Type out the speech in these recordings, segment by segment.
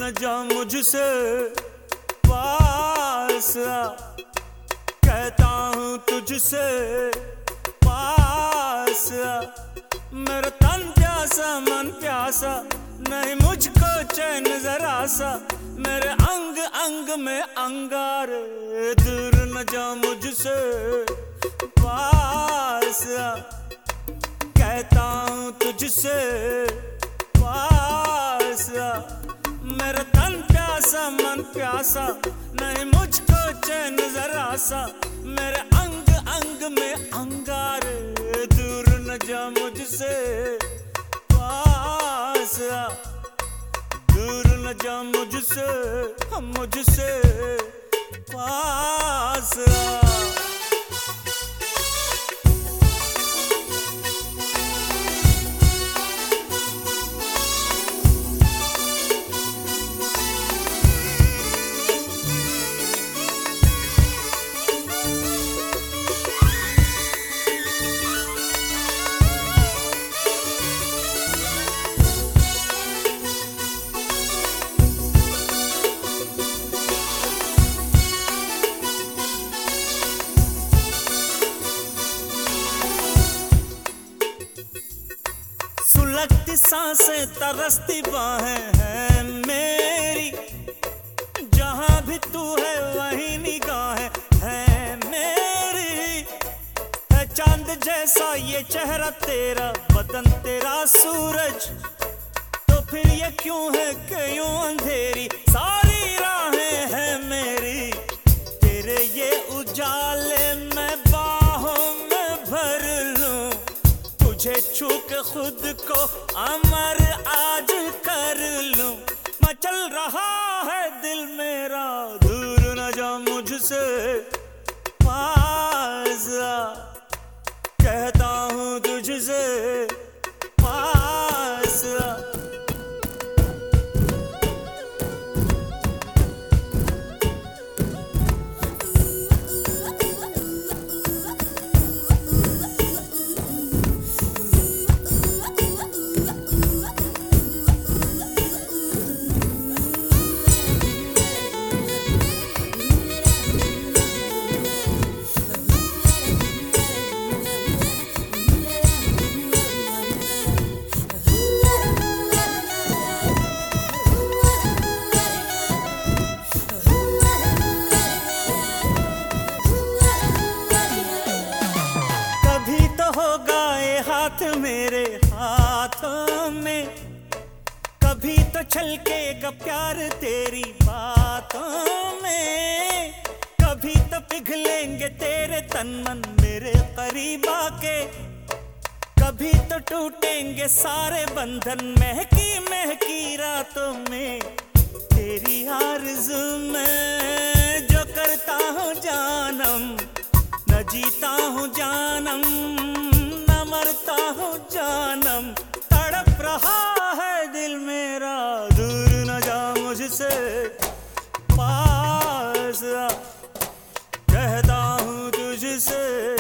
न जा मुझसे, पास आ, कहता हूँ तुझसे पास आ। मेरा तन प्यासा मन प्यासा, नहीं मुझको चैन जरा सा, मेरे अंग अंग में अंगारे। दूर न जा मुझसे, पास आ, कहता हूँ तुझसे पास आ। मेरा तन प्यासा मन प्यासा, नहीं मुझको चैन जरा सा, मेरे अंग अंग में अंगारे। दूर न जा मुझसे, पास आ, दूर न जा मुझसे, मुझसे पास आ। सुलगती सांसें तरसती बाहें हैं मेरी, जहां भी तू है वहीं निगाहें है मेरी। है चांद जैसा ये चेहरा तेरा, बदन तेरा सूरज, तो फिर ये क्यों है कि यूं अंधेरी सारी राहें हैं मेरी। तेरे ये उजाले में बाहों में भर लूं, तुझे छू के खुद को अमर आज कर लूं। मचल रहा है दिल मेरा, दूर न जा मुझसे, पास आ, कहता हूँ तुझसे पास आ। हाथ मेरे हाथों में, कभी तो छलकेगा प्यार तेरी बातों में, कभी तो पिघलेंगे तेरे तन मन मेरे करीब आके, कभी तो टूटेंगे सारे बंधन महकी महकी रातों में। तेरी आरज़ू में जो करता हूँ जानम, न जीता हूँ जानम मरता हूँ जानम, तड़प रहा है दिल मेरा। दूर न जा मुझसे, पास आ, कहता हूँ तुझसे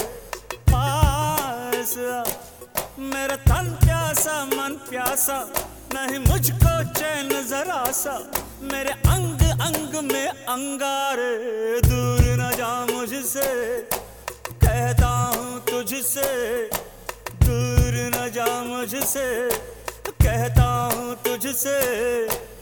पास आ। मेरा तन प्यासा मन प्यासा, नहीं मुझको चैन जरा सा, मेरे अंग अंग में अंगारे। दूर न जा मुझसे, कहता हूँ तुझसे, दूर न जा मुझसे, कहता हूँ तुझसे।